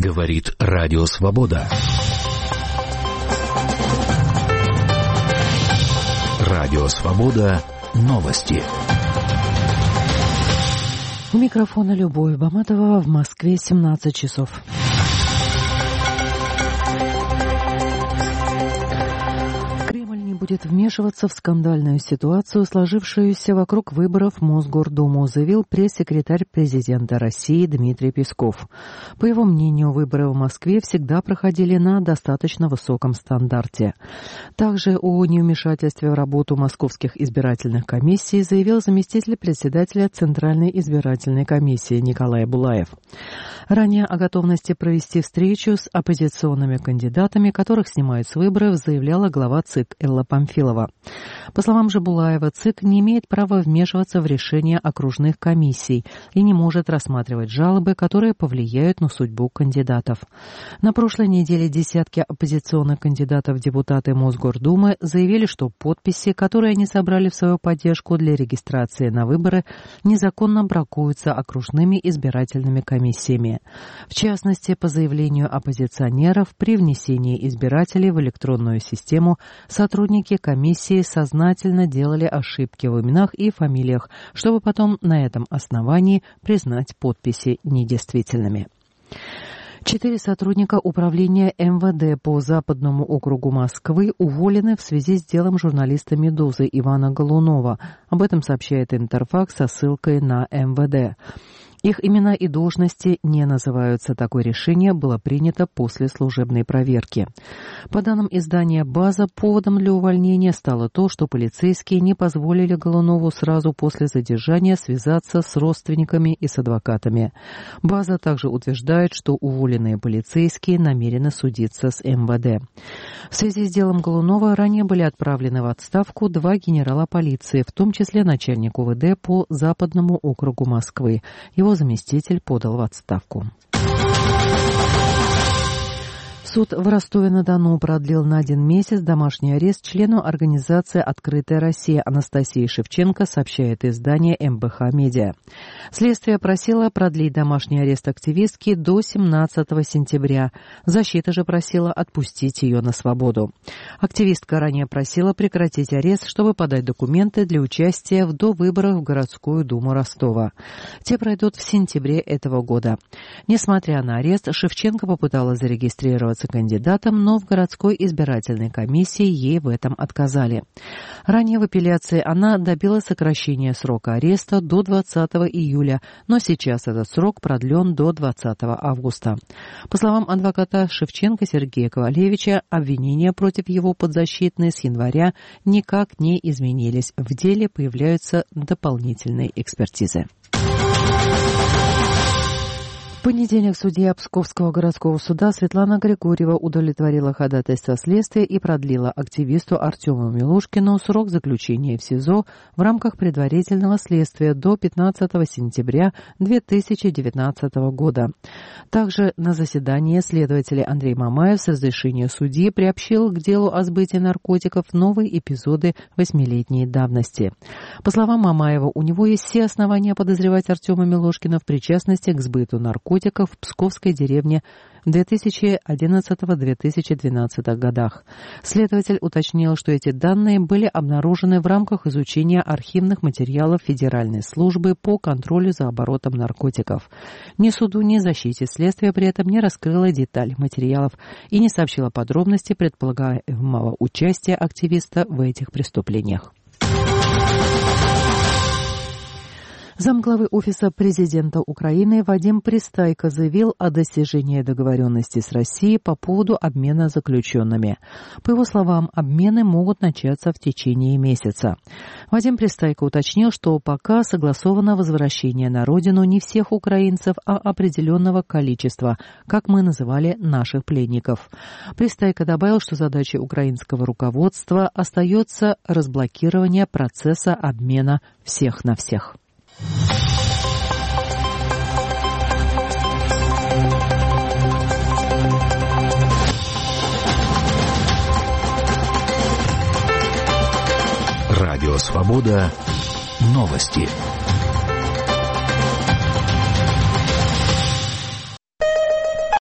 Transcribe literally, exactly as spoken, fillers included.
Говорит Радио Свобода. Радио Свобода. Новости. У микрофона Любовь Баматова. В Москве семнадцать часов. Будет вмешиваться в скандальную ситуацию, сложившуюся вокруг выборов в Мосгордуму, заявил пресс-секретарь президента России Дмитрий Песков. По его мнению, выборы в Москве всегда проходили на достаточно высоком стандарте. Также о невмешательстве в работу московских избирательных комиссий заявил заместитель председателя Центральной избирательной комиссии Николай Булаев. Ранее о готовности провести встречу с оппозиционными кандидатами, которых снимают с выборов, заявляла глава ЦИК Элла Памфилова. По словам же Булаева, ЦИК не имеет права вмешиваться в решения окружных комиссий и не может рассматривать жалобы, которые повлияют на судьбу кандидатов. На прошлой неделе десятки оппозиционных кандидатов в депутаты Мосгордумы заявили, что подписи, которые они собрали в свою поддержку для регистрации на выборы, незаконно бракуются окружными избирательными комиссиями. В частности, по заявлению оппозиционеров, при внесении избирателей в электронную систему сотрудники комиссии сознательно делали ошибки в именах и фамилиях, чтобы потом на этом основании признать подписи недействительными. Четыре сотрудника управления эм вэ дэ по Западному округу Москвы уволены в связи с делом журналиста «Медузы» Ивана Голунова. Об этом сообщает Интерфакс со ссылкой на эм вэ дэ. Их имена и должности не называются. Такое решение было принято после служебной проверки. По данным издания «База», поводом для увольнения стало то, что полицейские не позволили Голунову сразу после задержания связаться с родственниками и с адвокатами. «База» также утверждает, что уволенные полицейские намерены судиться с эм вэ дэ. В связи с делом Голунова ранее были отправлены в отставку два генерала полиции, в том числе начальник у вэ дэ по Западному округу Москвы. Его заместитель подал в отставку. Суд в Ростове-на-Дону продлил на один месяц домашний арест члену организации «Открытая Россия» Анастасии Шевченко, сообщает издание эм бэ ха Медиа. Следствие просило продлить домашний арест активистки до семнадцатого сентября. Защита же просила отпустить ее на свободу. Активистка ранее просила прекратить арест, чтобы подать документы для участия в довыборах в городскую думу Ростова. Те пройдут в сентябре этого года. Несмотря на арест, Шевченко попыталась зарегистрироваться кандидатом, но в городской избирательной комиссии ей в этом отказали. Ранее в апелляции она добилась сокращения срока ареста до двадцатого июля, но сейчас этот срок продлен до двадцатого августа. По словам адвоката Шевченко Сергея Ковалевича, обвинения против его подзащитной с января никак не изменились. В деле появляются дополнительные экспертизы. В понедельник судья Псковского городского суда Светлана Григорьева удовлетворила ходатайство следствия и продлила активисту Артему Милушкину срок заключения в СИЗО в рамках предварительного следствия до пятнадцатого сентября две тысячи девятнадцатого года. Также на заседании следователь Андрей Мамаев с разрешения судьи приобщил к делу о сбытии наркотиков новые эпизоды восьмилетней давности. По словам Мамаева, у него есть все основания подозревать Артема Милушкина в причастности к сбыту наркотиков в Псковской деревне в две тысячи одиннадцатом — две тысячи двенадцатом годах. Следователь уточнил, что эти данные были обнаружены в рамках изучения архивных материалов Федеральной службы по контролю за оборотом наркотиков. Ни суду, ни защите следствия при этом не раскрыло деталь материалов и не сообщило подробности предполагаемого участия активиста в этих преступлениях. Замглавы Офиса президента Украины Вадим Пристайко заявил о достижении договоренности с Россией по поводу обмена заключенными. По его словам, обмены могут начаться в течение месяца. Вадим Пристайко уточнил, что пока согласовано возвращение на родину не всех украинцев, а определенного количества, как мы называли наших пленников. Пристайко добавил, что задачей украинского руководства остается разблокирование процесса обмена всех на всех. Радио Свобода. Новости.